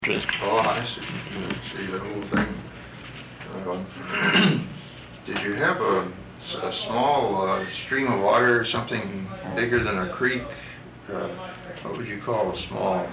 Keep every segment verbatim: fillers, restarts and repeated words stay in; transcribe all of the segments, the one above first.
Just Oh, I see. See the whole thing. Uh, Did you have a, a small uh, stream of water, something bigger than a creek? Uh, What would you call a small?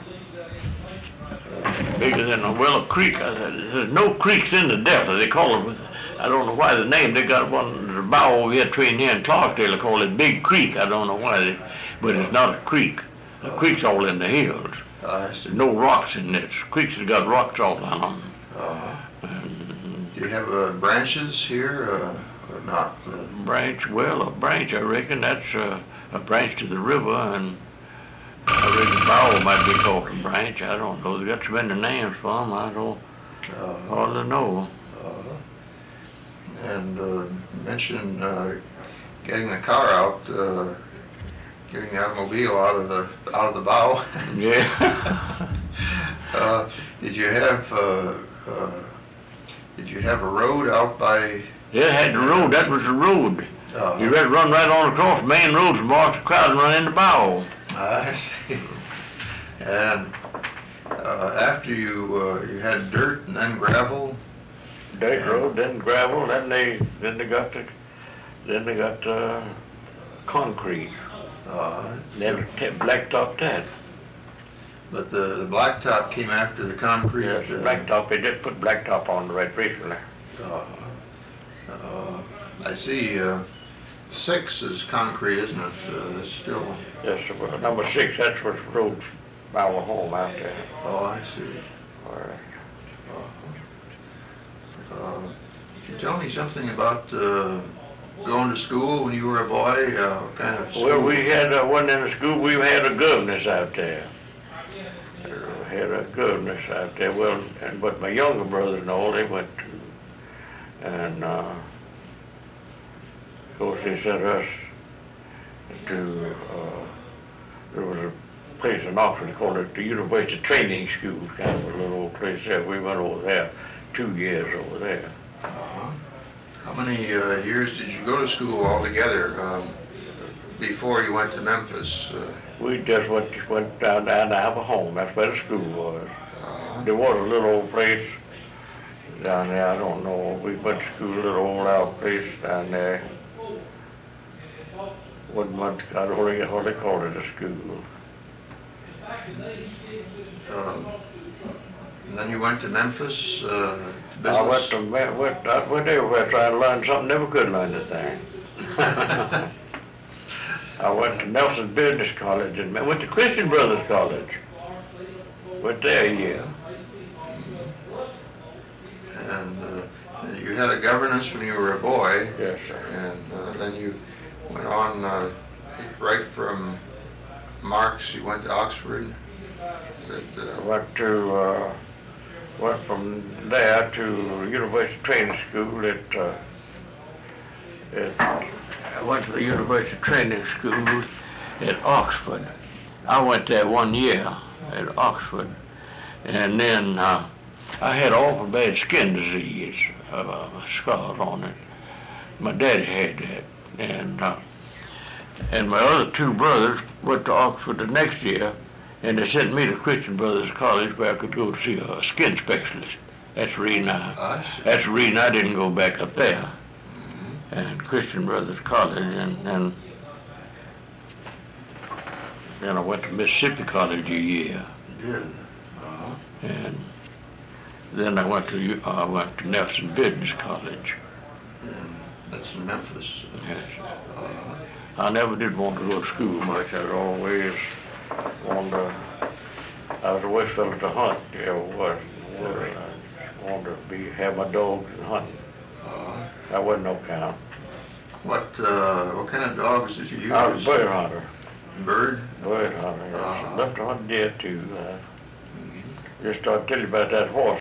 uh, bigger than a well, a creek. I said, there's no creeks in the Delta. They call it, I don't know why the name, they got one, the bow over here between here and Clarksdale, they call it Big Creek. I don't know why, they, but it's not a creek. A creek's all in the hills. I see. There's no rocks in it. Creeks has got rocks all on them. Uh, And Do you have uh, branches here uh, or not? Uh, branch, well, a branch, I reckon, that's uh, a branch to the river, and I reckon bow might be called a branch. I don't know. They got so many names for them, I don't uh, hardly know. uh, And uh, mention uh, getting the car out, uh, getting the automobile out of the out of the bow. Yeah. Uh, Did you have, uh, uh, did you have a road out by? It had the road, that was the road. uh, You had to run right on across the main road from Marks Crowd and run in the bow. I see. And uh, after you, uh, you had dirt and then gravel? Dirt road, then gravel, then they, then they got the, then they got the concrete. uh, Then they blacktopped that. But the the blacktop came after the concrete? Yes, uh, blacktop, they just put blacktop on the right recently. uh, uh, I see, uh, six is concrete, isn't it? Uh, It's still, Yes, well, number six, that's what's the road by our home out there. oh, I see. All right. Uh, Can you tell me something about uh, going to school when you were a boy? Uh, What kind of school? Well, we had, uh, one in the school, we had a governess out there. Uh, Had a governess out there, well, and, but my younger brothers and all, they went to, and, uh, of course, they sent us to, uh, there was a place in Oxford, they called it the University Training School, kind of a little old place there. We went over there, two years over there. Uh-huh. How many uh, years did you go to school altogether um, before you went to Memphis? Uh, We just went, went down, down to have a home, that's where the school was. uh, There was a little old place down there, I don't know, we went to school, a little old out place down there. Wasn't much, I don't know what they called it, a school. um, And then you went to Memphis, uh, business? I went to, Me- went, I went everywhere trying to learn something, never could learn a thing. I went to Nelson Business College and went to Christian Brothers College. Went there a year. And uh, you had a governess when you were a boy, Yes, sir. and uh, then you went on uh, right from Marks, you went to Oxford? Is it, I uh, went to, uh, went from there to University Training School at, uh, at, I went to the University Training School at Oxford. I went there one year at Oxford, and then uh, I had awful bad skin disease, uh, scars on it. My daddy had that, and uh, and my other two brothers went to Oxford the next year, and they sent me to Christian Brothers College where I could go see a skin specialist. That's the reason I, I see. that's the reason I didn't go back up there. And Christian Brothers College, and then then I went to Mississippi College a year, You did? Uh-huh. and then I went to U- I went to Nelson Business College. And that's in Memphis. Yes. Uh, I never did want to go to school much. I always wanted to, I was always felt to hunt, you know, what, I wanted to be, have my dogs and hunting. uh, I wasn't no count. What, uh, what kind of dogs did you use? I was a bird hunter, Bird? bird hunter, yes. Uh-huh. Love to hunt deer too. Uh, Just I'll tell you about that horse